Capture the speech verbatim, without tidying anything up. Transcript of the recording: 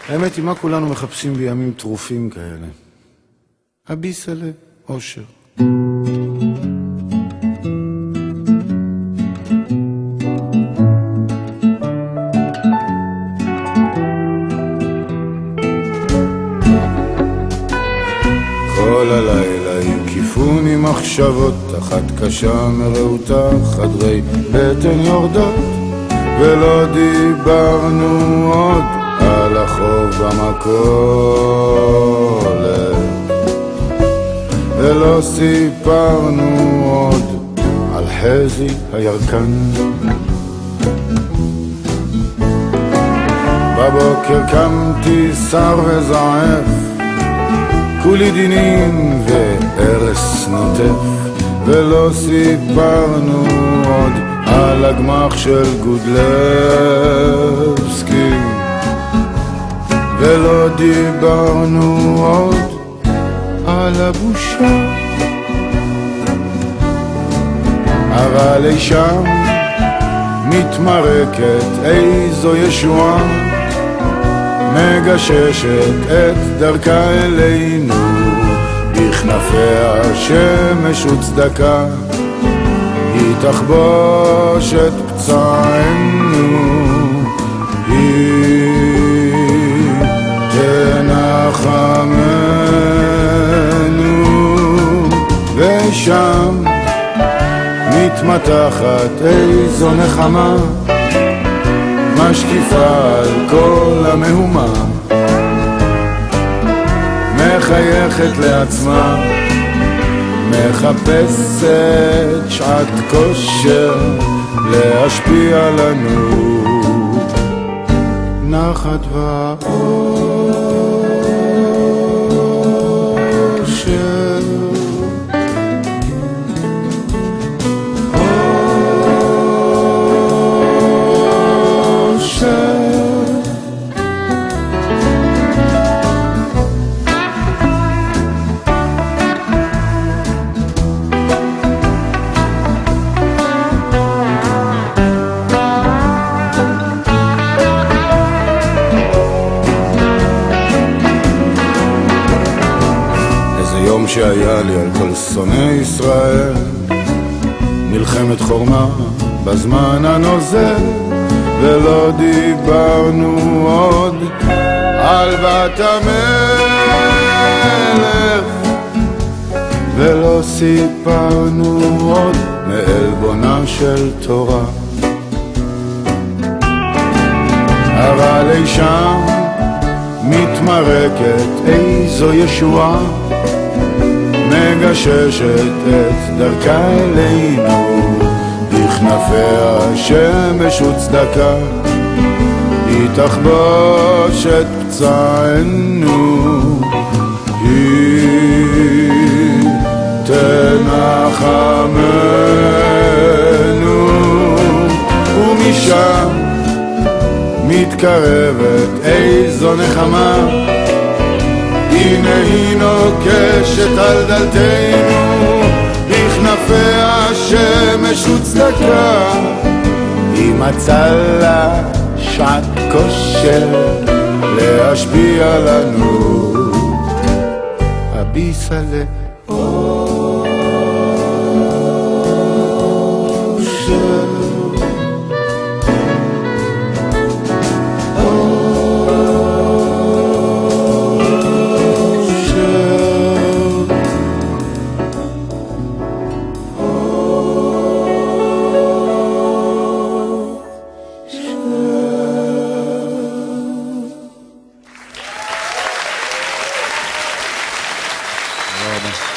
האמת היא, מה כולנו מחפשים בימים טרופים כאלה? הביסלה, אושר. כל הלילה הקיפוני מחשבות, אחת קשה מרעותה, חדרי בטן יורדות, ולא דיברנו עוד על החוב במכולת, ולא סיפרנו עוד על חזי הירקן. בבוקר קמתי שר וזעף, כולי דינים וארס נוטף, ולא סיפרנו עוד על הגמח של גודלבסקי, ולא דיברנו עוד על הבושה. אבל אי שם מתמרקת איזו ישועה, מגששת את דרכה אלינו בכנפיה שמש וצדקה, היא תחבוש את פצענו, היא תנחמנו. ושם מתמתחת איזו נחמה, משקיפה על כל המהומה, מחייכת לעצמה, מחפשת שעת כושר להשפיע לנו, נחת ואושר. שהיה לי על כל שונאי ישראל, מלחמת חורמה בזמן הנוזל, ולא דיברנו עוד על בת המלך, ולא סיפרנו עוד מעלבונה של תורה. אבל אי שם מתמרקת איזו ישועה, מגששת את דרכה אלינו בכנפיה שמש וצדקה, היא תחבוש את פצענו, היא תנחמנו. ומשם מתקרבת איזו נחמה, הנה היא נוקשת על דלתנו בכנפיה שמש וצדקה, היא מצאה לה שעת כושר להשפיע לנו, הביסלה אושר. תודה רבה.